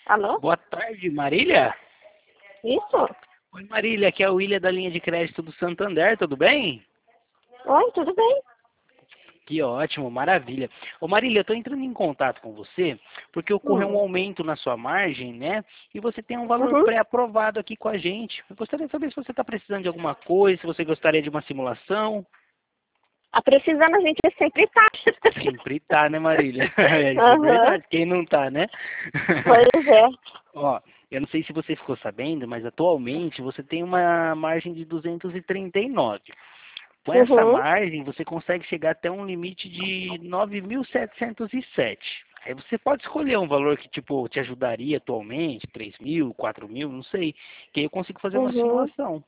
Alô? Boa tarde, Marília. Isso? Oi, Marília, aqui é o William da linha de crédito do Santander, tudo bem? Oi, tudo bem? Que ótimo, maravilha. Ô Marília, eu estou entrando em contato com você porque ocorreu um Hum. aumento na sua margem, né? E você tem um valor Uhum. pré-aprovado aqui com a gente. Eu gostaria de saber se você está precisando de alguma coisa, se você gostaria de uma simulação. A precisando a gente sempre tá. Sempre tá, né, Marília? Isso é Aham. verdade, quem não tá, né? Pois é. Ó, eu não sei se você ficou sabendo, mas atualmente você tem uma margem de 239. Com essa Uhum. margem, você consegue chegar até um limite de 9.707. Aí você pode escolher um valor que, tipo, te ajudaria atualmente, 3.000, 4.000, não sei. Que aí eu consigo fazer uma Uhum. simulação.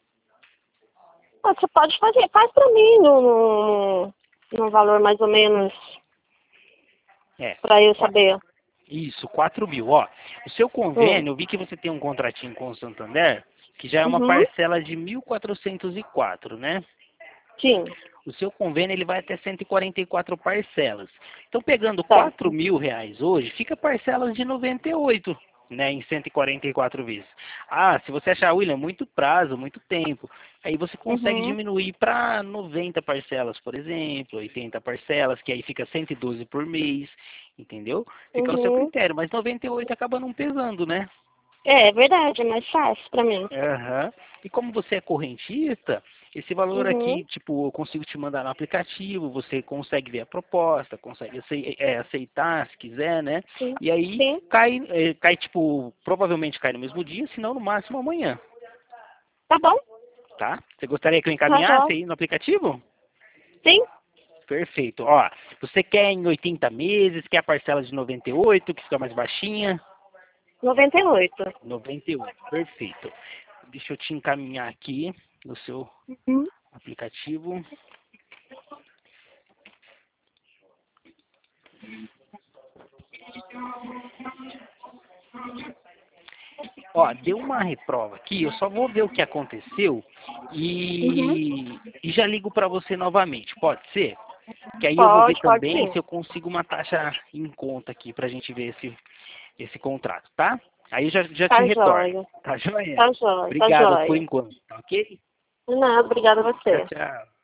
Você pode fazer, faz pra mim no valor mais ou menos, É, pra eu qua- saber. isso, 4.000. Ó, o seu Hum. convênio, eu vi que você tem um contratinho com o Santander, que já é uma Uhum. parcela de 1.404, né? Sim, O seu convênio ele vai até 144 parcelas. Então, pegando 4 certo. mil reais hoje, fica parcelas de 98, né, em 144 vezes. Ah, se você achar, William, muito prazo, muito tempo, aí você consegue Uhum. diminuir para 90 parcelas, por exemplo, 80 parcelas, que aí fica 112 por mês, entendeu? Fica ao seu Uhum. critério, mas 98 acaba não pesando, né? É verdade, é mais fácil pra mim. Aham. E como você é correntista, esse valor Uhum. aqui, tipo, eu consigo te mandar no aplicativo, você consegue ver a proposta, consegue aceitar se quiser, né? Sim. E aí Sim. cai, tipo, provavelmente cai no mesmo dia, se não no máximo amanhã, Tá bom. tá? Você gostaria que eu Tá encaminhasse jóia. aí no aplicativo? Sim. Perfeito. Ó, você quer em 80 meses, quer a parcela de 98, que fica mais baixinha? 98. 98, perfeito. Deixa eu te encaminhar aqui no seu Uhum. aplicativo. Ó, deu uma reprova aqui, eu só vou ver o que aconteceu Uhum. e já ligo para você novamente, pode ser? Que aí eu vou ver Pode também sim. se eu consigo uma taxa em conta aqui pra gente ver esse contrato, tá? Aí já te Tá retorno, jóia. tá joia? Tá jóia. Tá Obrigado por jóia. enquanto, tá ok? De nada, obrigada a Tchau, você. tchau.